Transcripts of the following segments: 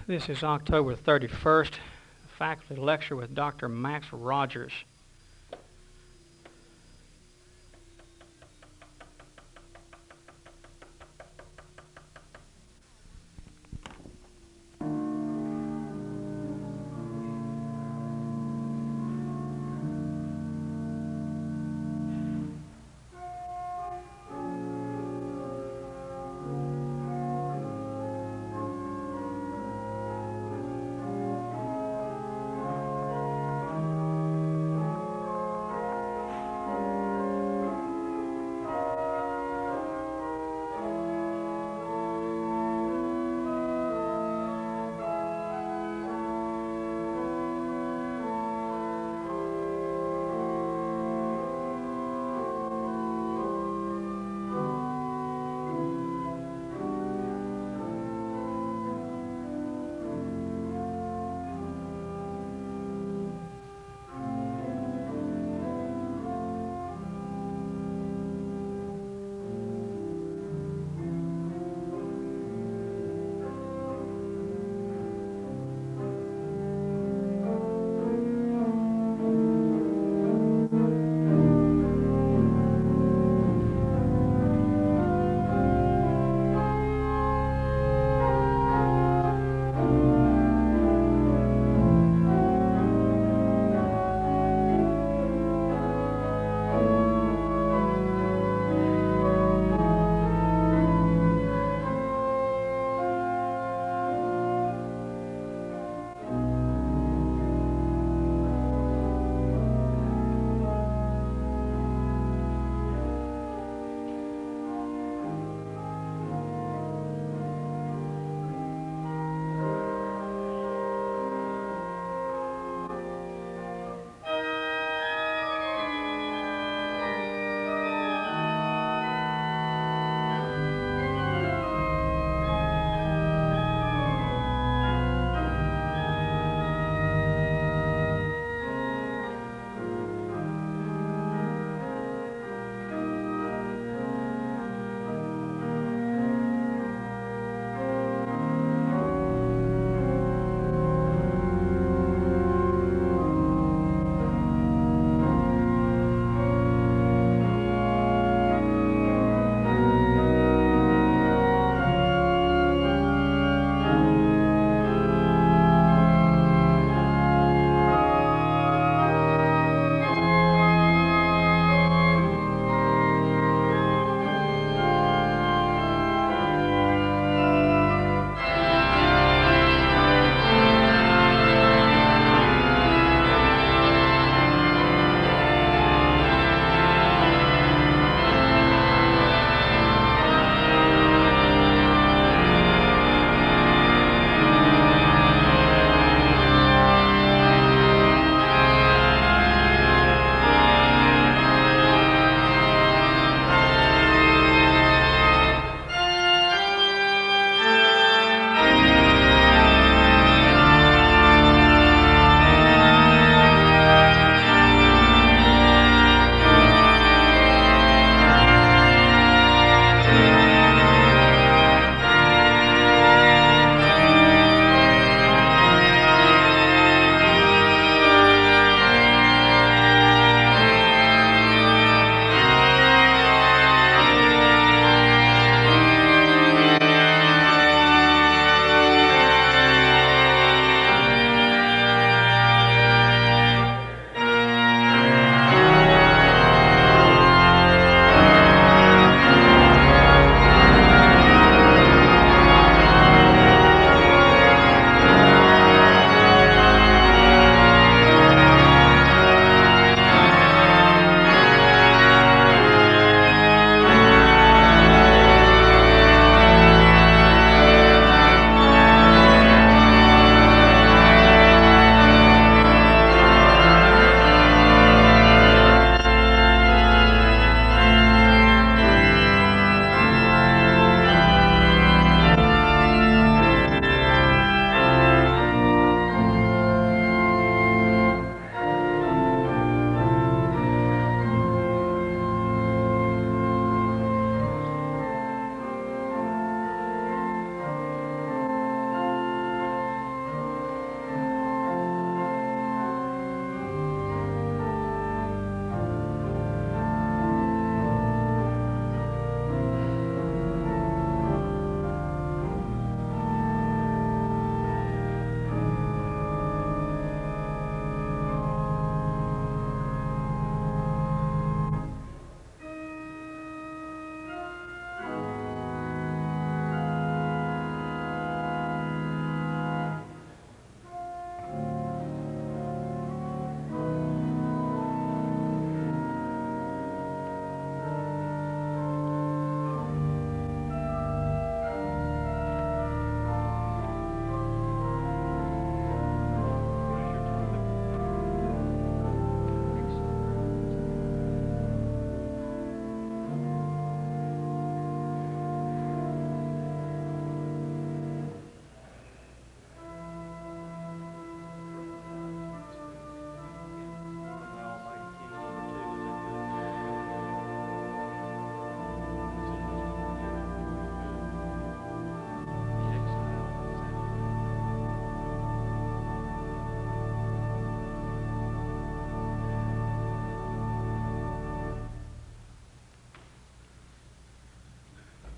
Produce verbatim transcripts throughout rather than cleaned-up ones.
This is October thirty-first, faculty lecture with Doctor Max Rogers.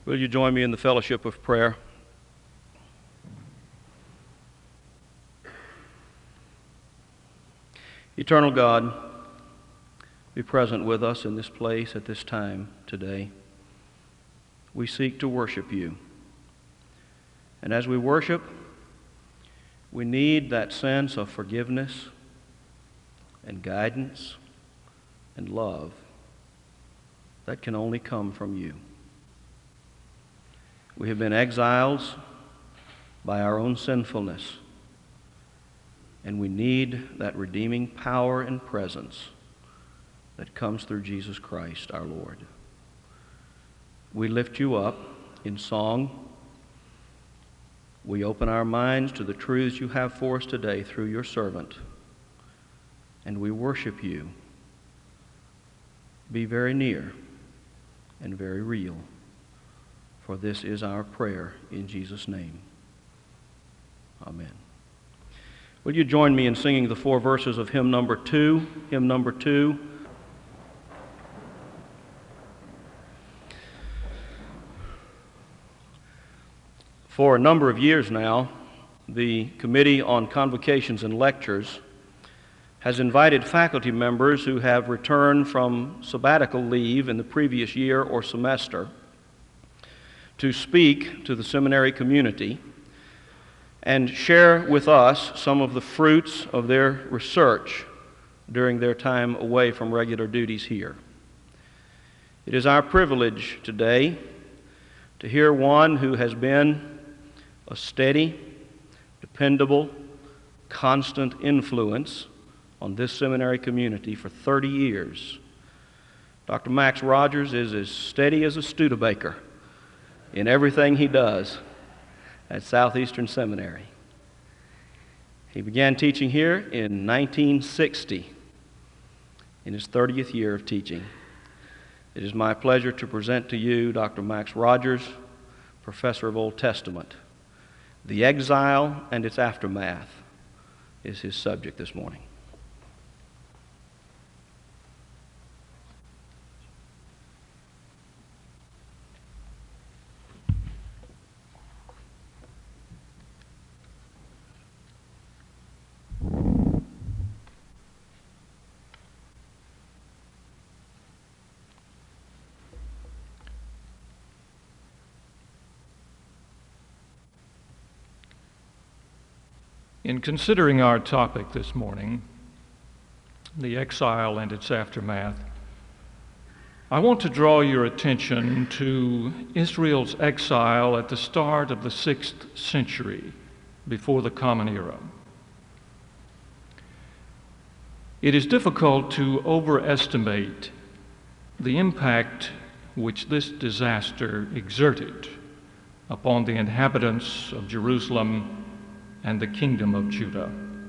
Will you join me in the fellowship of prayer? Eternal God, be present with us in this place at this time today. We seek to worship you. And as we worship, we need that sense of forgiveness and guidance and love that can only come from you. We have been exiles by our own sinfulness, and we need that redeeming power and presence that comes through Jesus Christ our Lord. We lift you up in song. We open our minds to the truths you have for us today through your servant, and we worship you. Be very near and very real, for this is our prayer in Jesus' name. Amen. Will you join me in singing the four verses of hymn number two? Hymn number two. For a number of years now, the Committee on Convocations and Lectures has invited faculty members who have returned from sabbatical leave in the previous year or semester to speak to the seminary community and share with us some of the fruits of their research during their time away from regular duties here. It is our privilege today to hear one who has been a steady, dependable, constant influence on this seminary community for thirty years. Doctor Max Rogers is as steady as a Studebaker in everything he does at Southeastern Seminary. He began teaching here in nineteen sixty, in his thirtieth year of teaching. It is my pleasure to present to you Doctor Max Rogers, Professor of Old Testament. The exile and its aftermath is his subject this morning. In considering our topic this morning, the exile and its aftermath, I want to draw your attention to Israel's exile at the start of the sixth century before the Common Era. It is difficult to overestimate the impact which this disaster exerted upon the inhabitants of Jerusalem and the kingdom of Judah.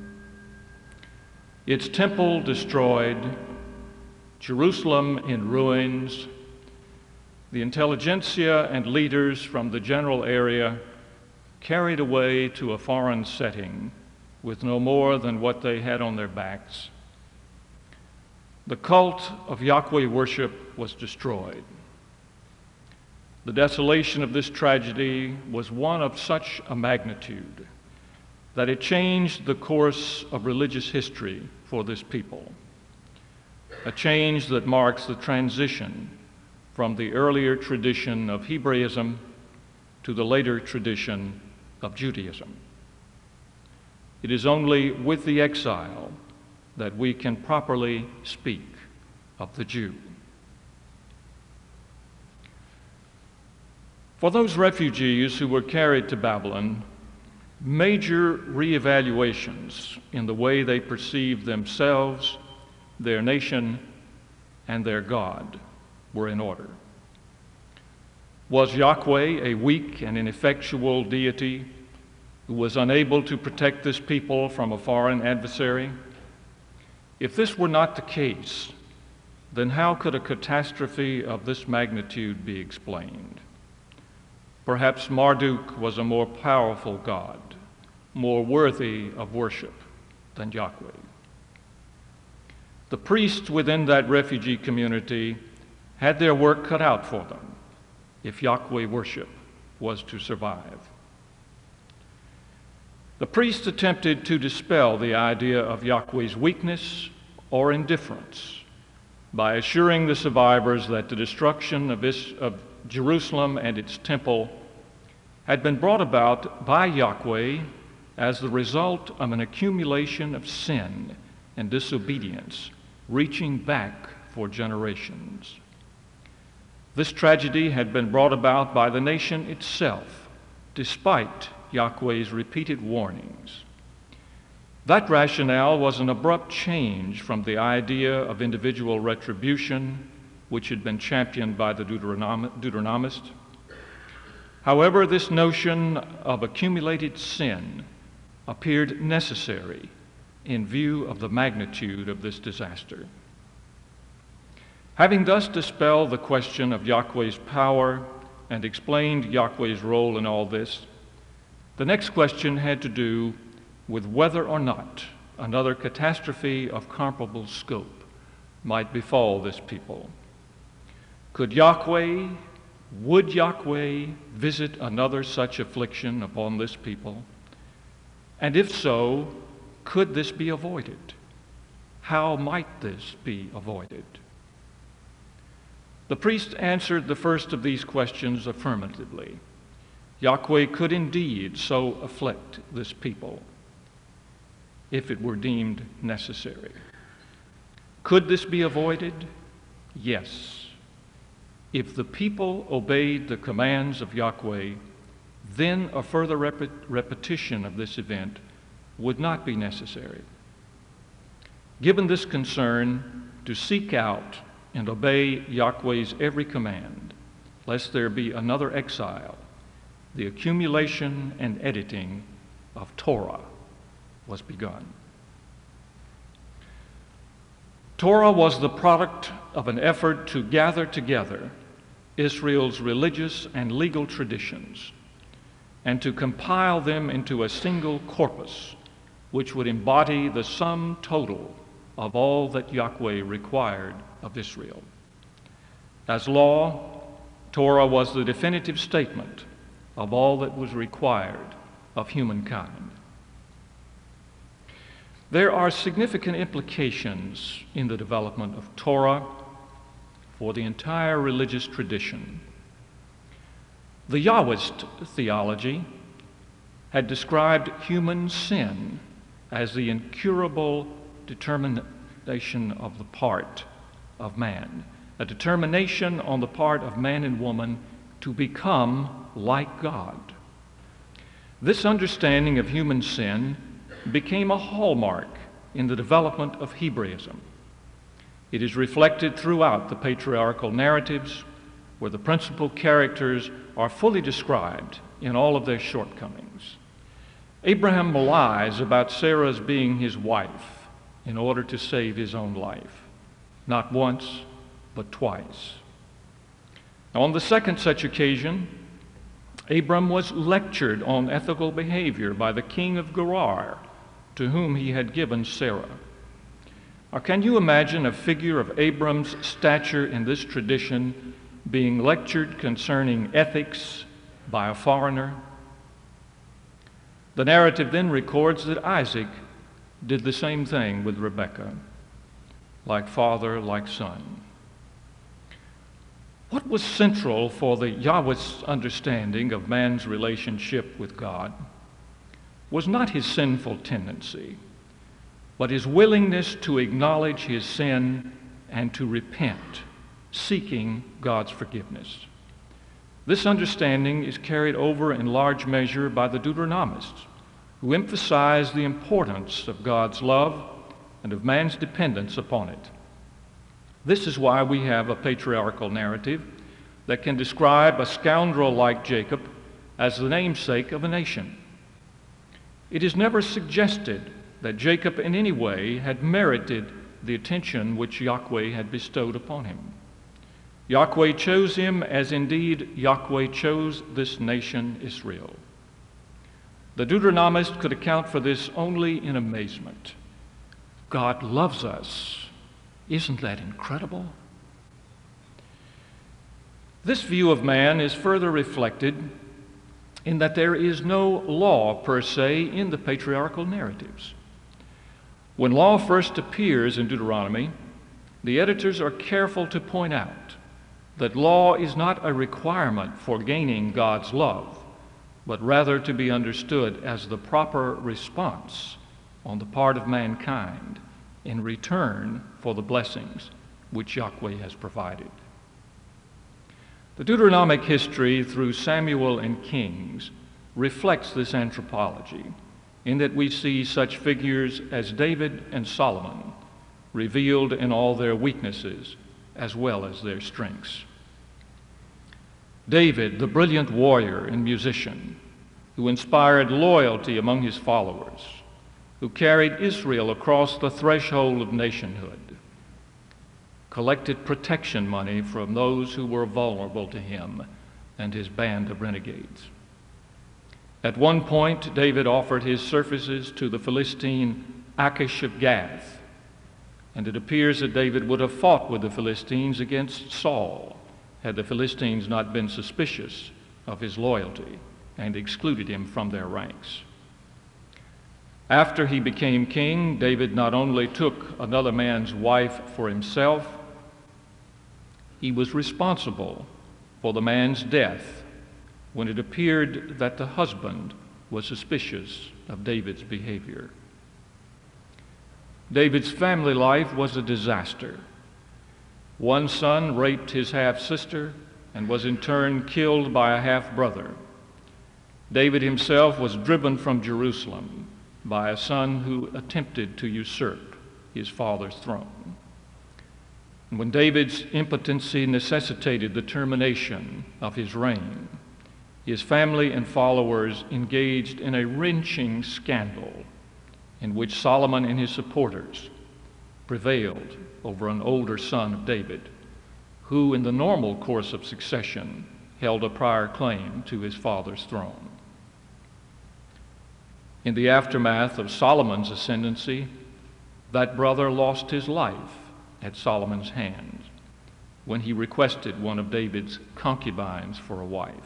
Its temple destroyed, Jerusalem in ruins, the intelligentsia and leaders from the general area carried away to a foreign setting with no more than what they had on their backs. The cult of Yahweh worship was destroyed. The desolation of this tragedy was one of such a magnitude that it changed the course of religious history for this people, a change that marks the transition from the earlier tradition of Hebraism to the later tradition of Judaism. It is only with the exile that we can properly speak of the Jew. For those refugees who were carried to Babylon, major reevaluations in the way they perceived themselves, their nation, and their God were in order. Was Yahweh a weak and ineffectual deity who was unable to protect this people from a foreign adversary? If this were not the case, then how could a catastrophe of this magnitude be explained? Perhaps Marduk was a more powerful god, more worthy of worship than Yahweh. The priests within that refugee community had their work cut out for them. if Yahweh worship was to survive. The priests attempted to dispel the idea of Yahweh's weakness or indifference by assuring the survivors that the destruction of, Is- of Jerusalem and its temple had been brought about by Yahweh as the result of an accumulation of sin and disobedience reaching back for generations. This tragedy had been brought about by the nation itself, despite Yahweh's repeated warnings. That rationale was an abrupt change from the idea of individual retribution, which had been championed by the Deuteronom- Deuteronomist. However, this notion of accumulated sin appeared necessary in view of the magnitude of this disaster. Having thus dispelled the question of Yahweh's power and explained Yahweh's role in all this, the next question had to do with whether or not another catastrophe of comparable scope might befall this people. Could Yahweh, would Yahweh visit another such affliction upon this people? And if so, could this be avoided? How might this be avoided? The priest answered the first of these questions affirmatively. Yahweh could indeed so afflict this people if it were deemed necessary. Could this be avoided? Yes. If the people obeyed the commands of Yahweh, then a further rep- repetition of this event would not be necessary. Given this concern, to seek out and obey Yahweh's every command, lest there be another exile, the accumulation and editing of Torah was begun. Torah was the product of an effort to gather together Israel's religious and legal traditions and to compile them into a single corpus which would embody the sum total of all that Yahweh required of Israel. As law, Torah was the definitive statement of all that was required of humankind. There are significant implications in the development of Torah for the entire religious tradition. The Yahwist theology had described human sin as the incurable determination of the part of man, a determination on the part of man and woman to become like God. This understanding of human sin became a hallmark in the development of Hebraism. It is reflected throughout the patriarchal narratives, where the principal characters are fully described in all of their shortcomings. Abraham lies about Sarah's being his wife in order to save his own life, not once, but twice. Now, on the second such occasion, Abram was lectured on ethical behavior by the king of Gerar, to whom he had given Sarah. Or can you imagine a figure of Abram's stature in this tradition being lectured concerning ethics by a foreigner? The narrative then records that Isaac did the same thing with Rebekah, like father, like son. What was central for the Yahwist's understanding of man's relationship with God was not his sinful tendency, but his willingness to acknowledge his sin and to repent, seeking God's forgiveness. This understanding is carried over in large measure by the Deuteronomists, who emphasize the importance of God's love and of man's dependence upon it. This is why we have a patriarchal narrative that can describe a scoundrel like Jacob as the namesake of a nation. It is never suggested that Jacob in any way had merited the attention which Yahweh had bestowed upon him. Yahweh chose him as indeed Yahweh chose this nation, Israel. The Deuteronomist could account for this only in amazement. God loves us. Isn't that incredible? This view of man is further reflected in that there is no law per se in the patriarchal narratives. When law first appears in Deuteronomy, the editors are careful to point out that law is not a requirement for gaining God's love, but rather to be understood as the proper response on the part of mankind in return for the blessings which Yahweh has provided. The Deuteronomic history through Samuel and Kings reflects this anthropology in that we see such figures as David and Solomon revealed in all their weaknesses as well as their strengths. David, the brilliant warrior and musician, who inspired loyalty among his followers, who carried Israel across the threshold of nationhood, collected protection money from those who were vulnerable to him and his band of renegades. At one point, David offered his services to the Philistine Achish of Gath, and it appears that David would have fought with the Philistines against Saul had the Philistines not been suspicious of his loyalty and excluded him from their ranks. After he became king, David not only took another man's wife for himself, he was responsible for the man's death when it appeared that the husband was suspicious of David's behavior. David's family life was a disaster. One son raped his half-sister and was in turn killed by a half-brother. David himself was driven from Jerusalem by a son who attempted to usurp his father's throne. And when David's impotency necessitated the termination of his reign, his family and followers engaged in a wrenching scandal in which Solomon and his supporters prevailed over an older son of David, who in the normal course of succession held a prior claim to his father's throne. In the aftermath of Solomon's ascendancy, that brother lost his life at Solomon's hands when he requested one of David's concubines for a wife.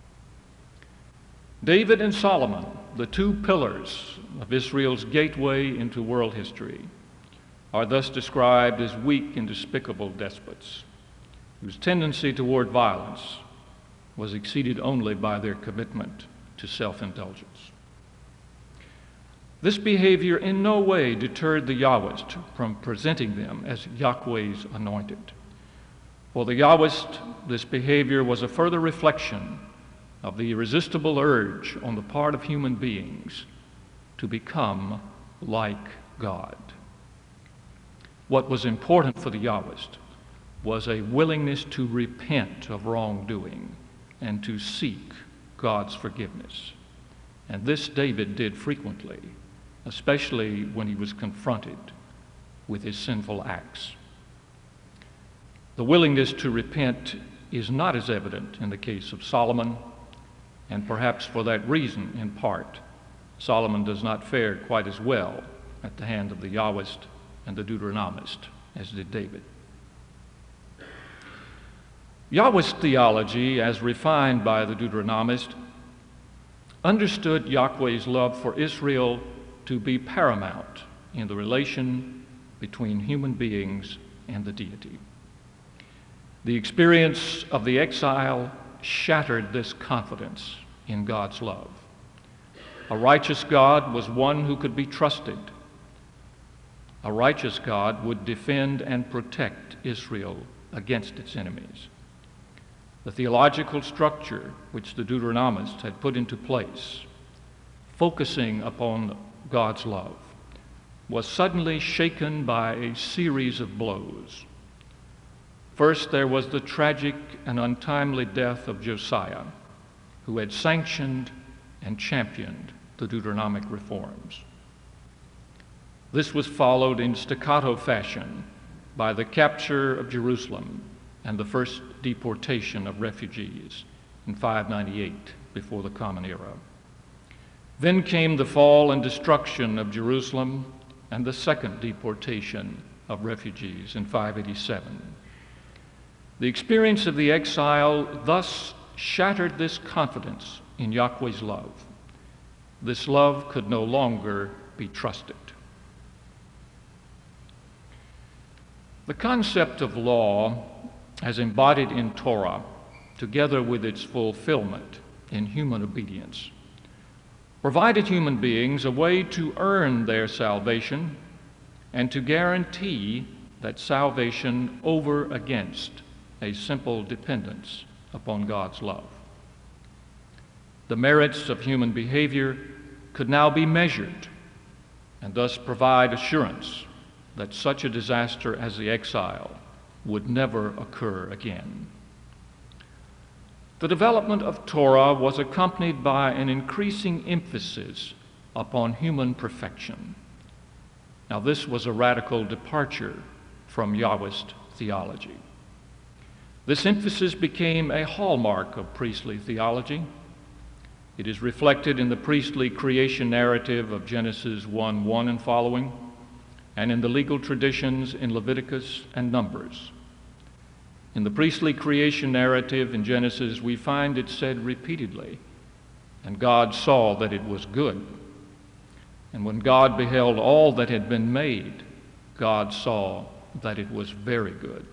David and Solomon, the two pillars of Israel's gateway into world history, are thus described as weak and despicable despots whose tendency toward violence was exceeded only by their commitment to self-indulgence. This behavior in no way deterred the Yahwist from presenting them as Yahweh's anointed. For the Yahwist, this behavior was a further reflection of the irresistible urge on the part of human beings to become like God. What was important for the Yahwist was a willingness to repent of wrongdoing and to seek God's forgiveness. And this David did frequently, especially when he was confronted with his sinful acts. The willingness to repent is not as evident in the case of Solomon, and perhaps for that reason, in part, Solomon does not fare quite as well at the hand of the Yahwist and the Deuteronomist as did David. Yahwist theology, as refined by the Deuteronomist, understood Yahweh's love for Israel to be paramount in the relation between human beings and the deity. The experience of the exile shattered this confidence in God's love. A righteous God was one who could be trusted. A righteous God would defend and protect Israel against its enemies. The theological structure which the Deuteronomist had put into place, focusing upon God's love, was suddenly shaken by a series of blows. First, there was the tragic and untimely death of Josiah, who had sanctioned and championed the Deuteronomic reforms. This was followed in staccato fashion by the capture of Jerusalem and the first deportation of refugees in five ninety-eight before the Common Era. Then came the fall and destruction of Jerusalem and the second deportation of refugees in five eighty-seven. The experience of the exile thus shattered this confidence in Yahweh's love. This love could no longer be trusted. The concept of law, as embodied in Torah, together with its fulfillment in human obedience, provided human beings a way to earn their salvation and to guarantee that salvation over against a simple dependence upon God's love. The merits of human behavior could now be measured and thus provide assurance that such a disaster as the exile would never occur again. The development of Torah was accompanied by an increasing emphasis upon human perfection. Now, this was a radical departure from Yahwist theology. This emphasis became a hallmark of priestly theology. It is reflected in the priestly creation narrative of Genesis one one and following, and in the legal traditions in Leviticus and Numbers. In the priestly creation narrative in Genesis, we find it said repeatedly, "And God saw that it was good. And when God beheld all that had been made, God saw that it was very good."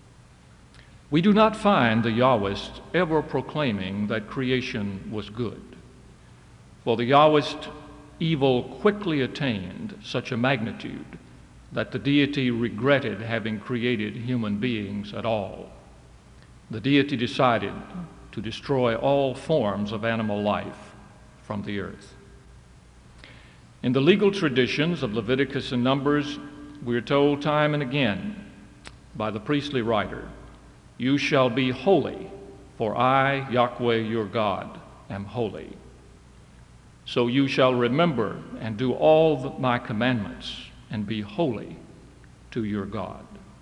We do not find the Yahwist ever proclaiming that creation was good. For the Yahwist, evil quickly attained such a magnitude that the deity regretted having created human beings at all. The deity decided to destroy all forms of animal life from the earth. In the legal traditions of Leviticus and Numbers, we are told time and again by the priestly writer, "You shall be holy, for I, Yahweh your God, am holy. So you shall remember and do all the, my commandments, and be holy to your God."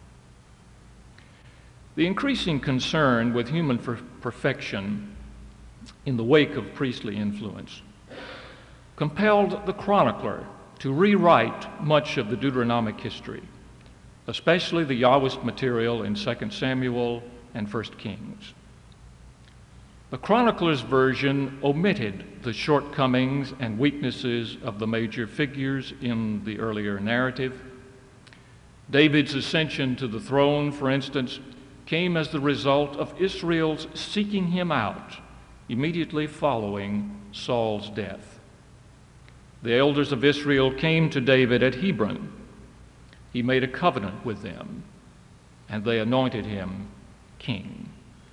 The increasing concern with human per- perfection in the wake of priestly influence compelled the chronicler to rewrite much of the Deuteronomic history, especially the Yahwist material in Second Samuel and First Kings. The chronicler's version omitted the shortcomings and weaknesses of the major figures in the earlier narrative. David's ascension to the throne, for instance, came as the result of Israel's seeking him out immediately following Saul's death. The elders of Israel came to David at Hebron. He made a covenant with them, and they anointed him king.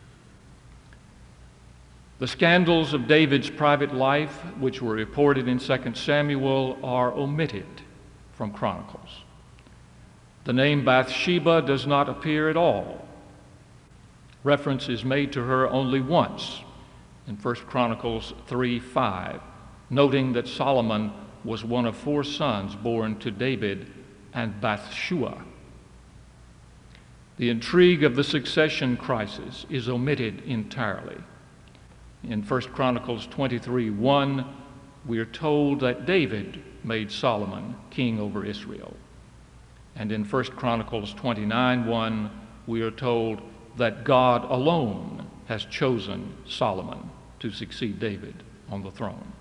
The scandals of David's private life, which were reported in Second Samuel, are omitted from Chronicles. The name Bathsheba does not appear at all. Reference is made to her only once in First Chronicles three five, noting that Solomon was one of four sons born to David and Bathshua. The intrigue of the succession crisis is omitted entirely. In First Chronicles twenty-three one, we are told that David made Solomon king over Israel. And in First Chronicles twenty-nine one, we are told that God alone has chosen Solomon to succeed David on the throne.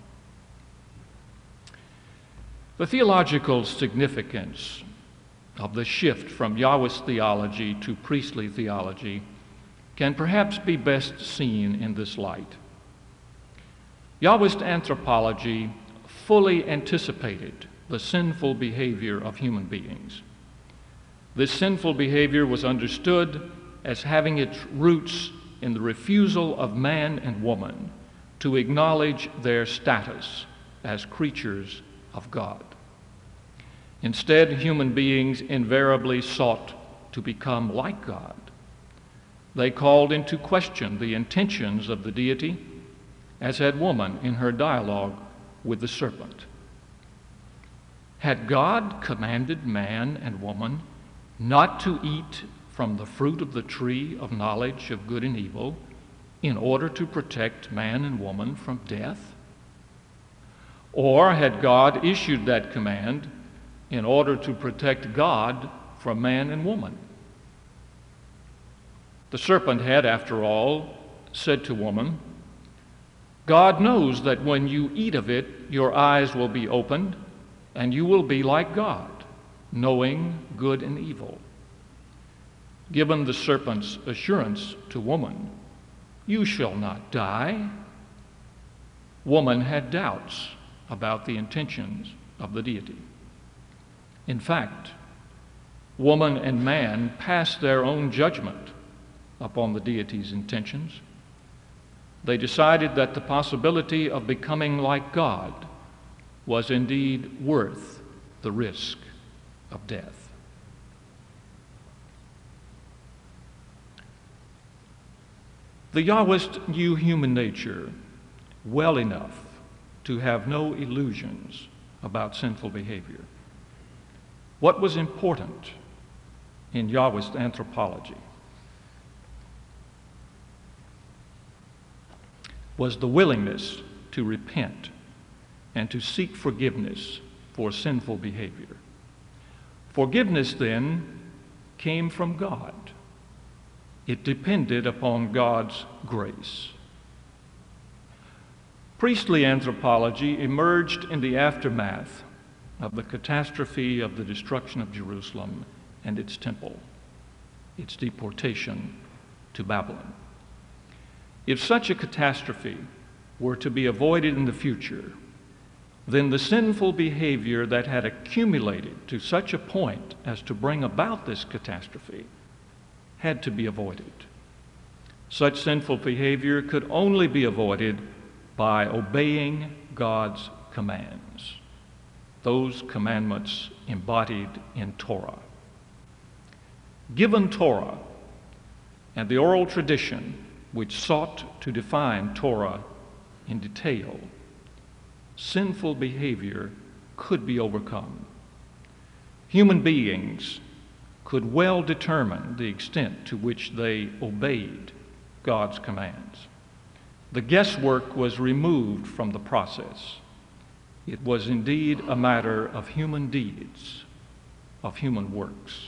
The theological significance of the shift from Yahwist theology to priestly theology can perhaps be best seen in this light. Yahwist anthropology fully anticipated the sinful behavior of human beings. This sinful behavior was understood as having its roots in the refusal of man and woman to acknowledge their status as creatures of God. Instead, human beings invariably sought to become like God. They called into question the intentions of the deity, as had woman in her dialogue with the serpent. Had God commanded man and woman not to eat from the fruit of the tree of knowledge of good and evil in order to protect man and woman from death? Or had God issued that command in order to protect God from man and woman? The serpent had, after all, said to woman, God knows that when you eat of it, your eyes will be opened, and you will be like God, knowing good and evil. Given the serpent's assurance to woman, you shall not die, woman had doubts about the intentions of the deity. In fact, woman and man passed their own judgment upon the deity's intentions. They decided that the possibility of becoming like God was indeed worth the risk of death. The Yahwist knew human nature well enough to have no illusions about sinful behavior. What was important in Yahwist anthropology was the willingness to repent and to seek forgiveness for sinful behavior. Forgiveness, then, came from God. It depended upon God's grace. Priestly anthropology emerged in the aftermath of the catastrophe of the destruction of Jerusalem and its temple, its deportation to Babylon. If such a catastrophe were to be avoided in the future, then the sinful behavior that had accumulated to such a point as to bring about this catastrophe had to be avoided. Such sinful behavior could only be avoided by obeying God's commands, those commandments embodied in Torah. Given Torah and the oral tradition which sought to define Torah in detail, sinful behavior could be overcome. Human beings could well determine the extent to which they obeyed God's commands. The guesswork was removed from the process. It was indeed a matter of human deeds, of human works.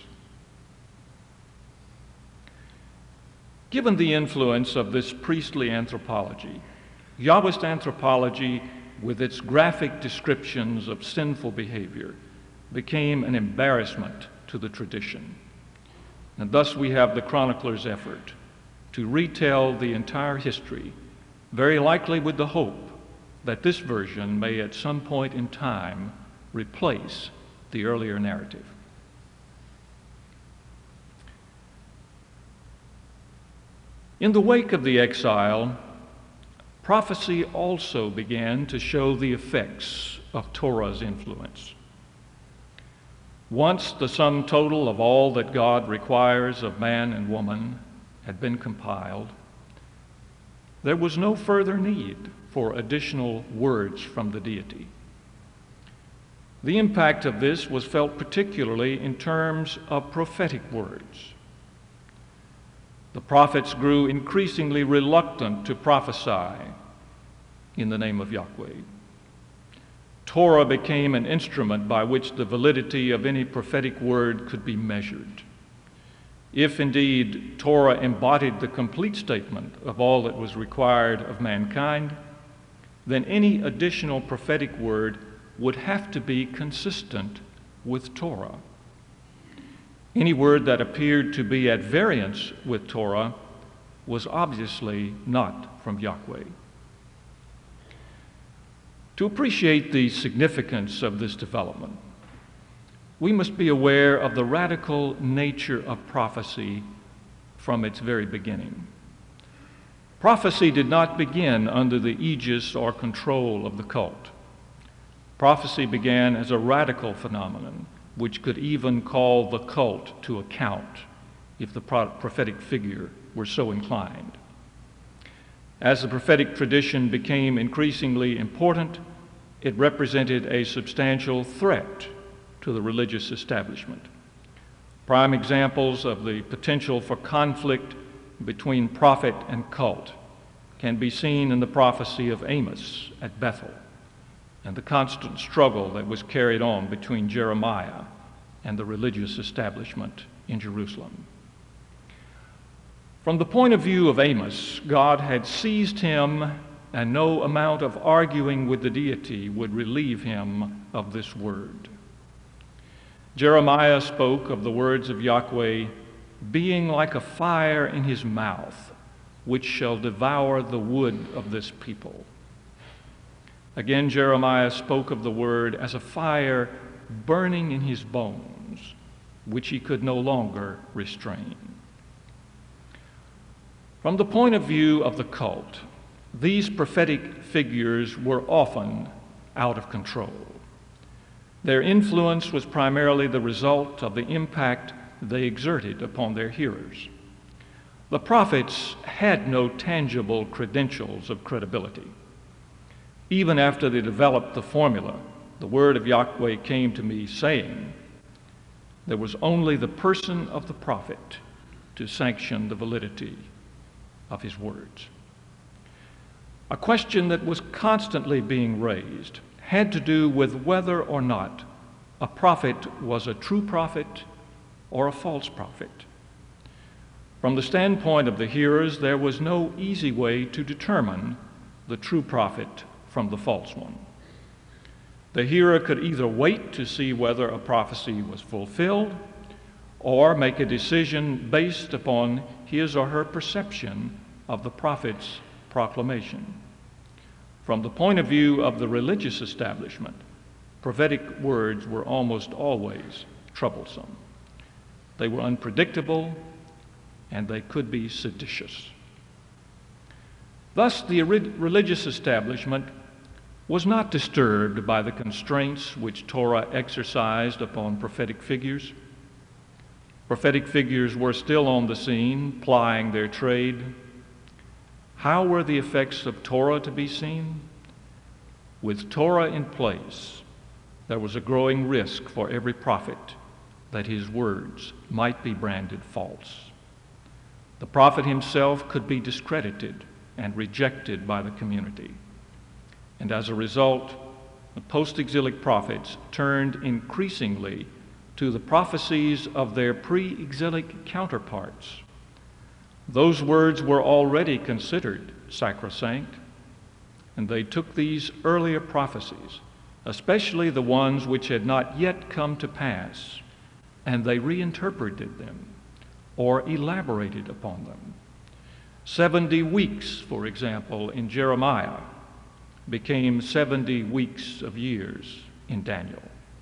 Given the influence of this priestly anthropology, Yahwist anthropology, with its graphic descriptions of sinful behavior, became an embarrassment to the tradition. And thus we have the chronicler's effort to retell the entire history, very likely with the hope that this version may at some point in time replace the earlier narrative. In the wake of the exile, prophecy also began to show the effects of Torah's influence. Once the sum total of all that God requires of man and woman had been compiled, there was no further need for additional words from the deity. The impact of this was felt particularly in terms of prophetic words. The prophets grew increasingly reluctant to prophesy in the name of Yahweh. Torah became an instrument by which the validity of any prophetic word could be measured. If indeed Torah embodied the complete statement of all that was required of mankind, then any additional prophetic word would have to be consistent with Torah. Any word that appeared to be at variance with Torah was obviously not from Yahweh. To appreciate the significance of this development, we must be aware of the radical nature of prophecy from its very beginning. Prophecy did not begin under the aegis or control of the cult. Prophecy began as a radical phenomenon, which could even call the cult to account if the prophetic figure were so inclined. As the prophetic tradition became increasingly important, it represented a substantial threat to the religious establishment. Prime examples of the potential for conflict between prophet and cult can be seen in the prophecy of Amos at Bethel and the constant struggle that was carried on between Jeremiah and the religious establishment in Jerusalem. From the point of view of Amos, God had seized him, and no amount of arguing with the deity would relieve him of this word. Jeremiah spoke of the words of Yahweh being like a fire in his mouth, which shall devour the wood of this people. Again, Jeremiah spoke of the word as a fire burning in his bones, which he could no longer restrain. From the point of view of the cult, these prophetic figures were often out of control. Their influence was primarily the result of the impact they exerted upon their hearers. The prophets had no tangible credentials of credibility. Even after they developed the formula, the word of Yahweh came to me saying, there was only the person of the prophet to sanction the validity of his words. A question that was constantly being raised had to do with whether or not a prophet was a true prophet or a false prophet. From the standpoint of the hearers, there was no easy way to determine the true prophet from the false one. The hearer could either wait to see whether a prophecy was fulfilled or make a decision based upon his or her perception of the prophet's proclamation. From the point of view of the religious establishment, prophetic words were almost always troublesome. They were unpredictable, and they could be seditious. Thus, the religious establishment was not disturbed by the constraints which Torah exercised upon prophetic figures. Prophetic figures were still on the scene, plying their trade. How were the effects of Torah to be seen? With Torah in place, there was a growing risk for every prophet that his words might be branded false. The prophet himself could be discredited and rejected by the community. And as a result, the post-exilic prophets turned increasingly to the prophecies of their pre-exilic counterparts. Those words were already considered sacrosanct, and they took these earlier prophecies, especially the ones which had not yet come to pass, and they reinterpreted them or elaborated upon them. Seventy weeks, for example, in Jeremiah became seventy weeks of years in Daniel.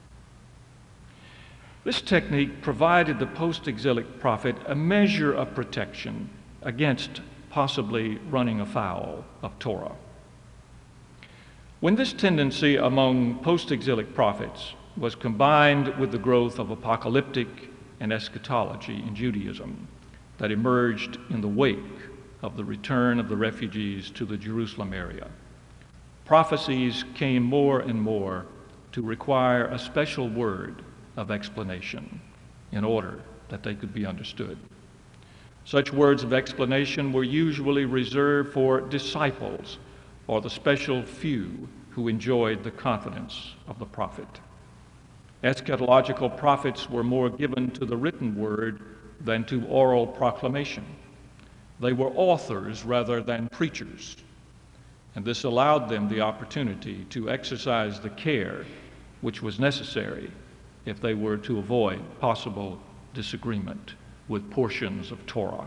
This technique provided the post-exilic prophet a measure of protection against possibly running afoul of Torah. When this tendency among post-exilic prophets was combined with the growth of apocalyptic and eschatology in Judaism that emerged in the wake of the return of the refugees to the Jerusalem area, prophecies came more and more to require a special word of explanation in order that they could be understood. Such words of explanation were usually reserved for disciples or the special few who enjoyed the confidence of the prophet. Eschatological prophets were more given to the written word than to oral proclamation. They were authors rather than preachers, and this allowed them the opportunity to exercise the care which was necessary if they were to avoid possible disagreement with portions of Torah.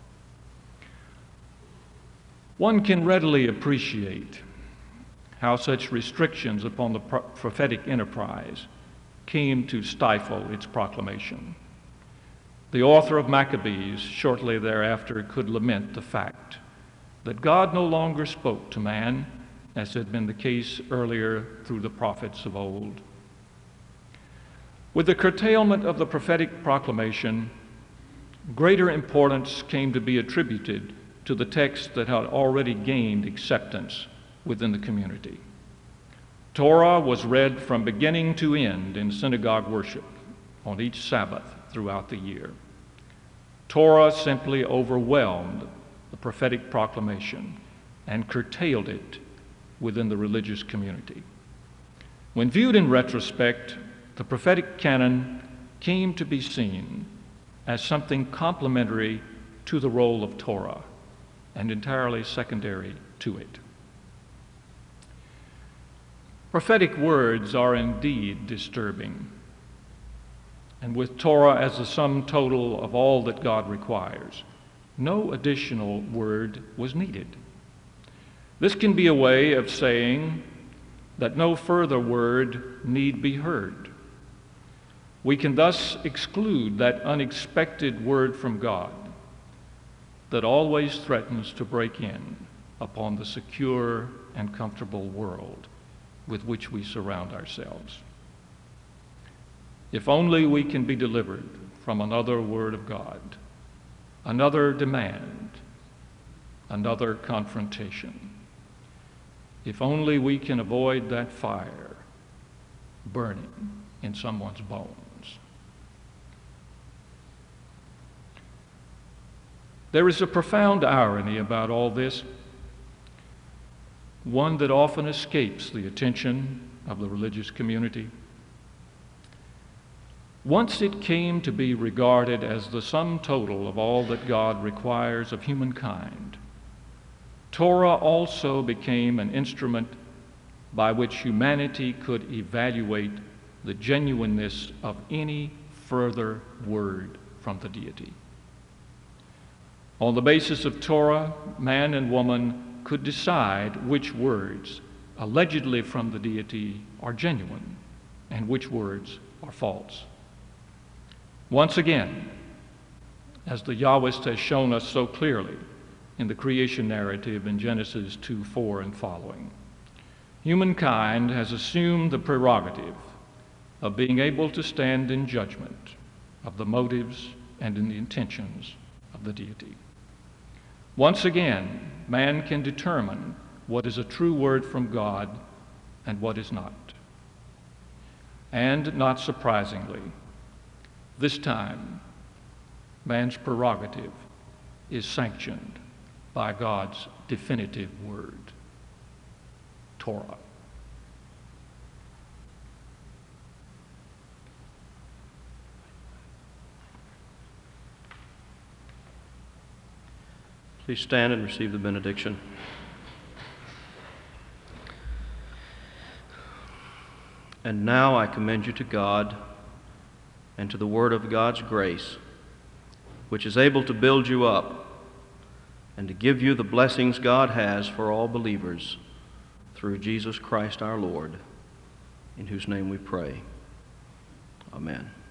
One can readily appreciate how such restrictions upon the pro- prophetic enterprise came to stifle its proclamation. The author of Maccabees shortly thereafter could lament the fact that God no longer spoke to man, as had been the case earlier through the prophets of old. With the curtailment of the prophetic proclamation, greater importance came to be attributed to the text that had already gained acceptance within the community. Torah was read from beginning to end in synagogue worship on each Sabbath throughout the year. Torah simply overwhelmed the prophetic proclamation and curtailed it within the religious community. When viewed in retrospect, the prophetic canon came to be seen as something complementary to the role of Torah and entirely secondary to it. Prophetic words are indeed disturbing, and with Torah as the sum total of all that God requires, no additional word was needed. This can be a way of saying that no further word need be heard. We can thus exclude that unexpected word from God that always threatens to break in upon the secure and comfortable world with which we surround ourselves. If only we can be delivered from another word of God, another demand, another confrontation. If only we can avoid that fire burning in someone's bones. There is a profound irony about all this, one that often escapes the attention of the religious community. Once it came to be regarded as the sum total of all that God requires of humankind, Torah also became an instrument by which humanity could evaluate the genuineness of any further word from the deity. On the basis of Torah, man and woman could decide which words allegedly from the deity are genuine and which words are false. Once again, as the Yahwist has shown us so clearly in the creation narrative in Genesis two four and following, humankind has assumed the prerogative of being able to stand in judgment of the motives and in the intentions of the deity. Once again, man can determine what is a true word from God and what is not. And not surprisingly, this time, man's prerogative is sanctioned by God's definitive word, Torah. Please stand and receive the benediction. And now I commend you to God and to the word of God's grace, which is able to build you up and to give you the blessings God has for all believers through Jesus Christ our Lord, in whose name we pray. Amen.